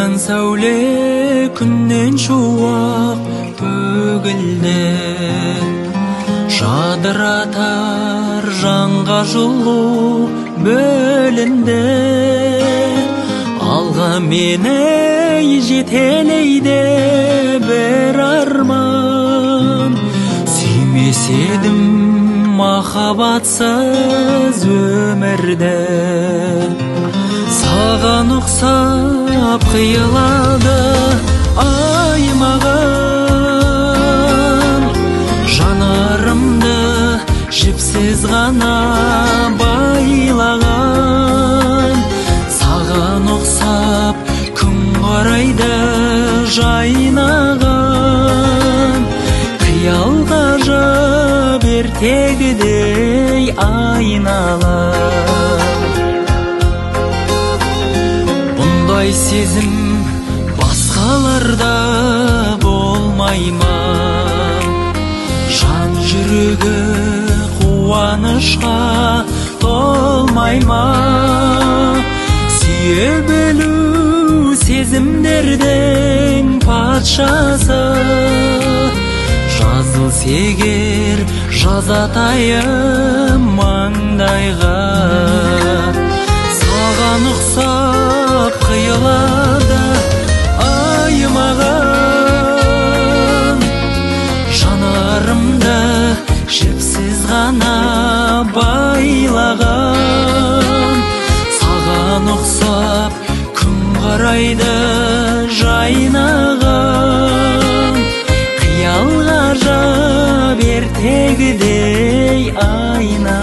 Аян сәуле күннен шуақ төгілді, жадыратар жанға жылу бөлінді. Алға мені жетелейді бір арман, сүймес едім махаббатсыз өмірді. Саған ұқсап қиылады ай маған, жанарымды жіпсіз ғана байлаған. Саған ұқсап күн қарайды жайнаған, қиял ғажап ертегідей айналар. Бұндай сезім басқаларда болмай ма? Жан жүрегі қуанышқа толмай ма? Сүйе білу сезімдердің патшасы, жазылса егер жазатайым маңдайға. Саған ұқсап қиылады ай маған, жанарымды жіпсіз ғана байлаған. Саған ұқсап күн қарайды жайнаған, қиял ғажап ертегідей айна.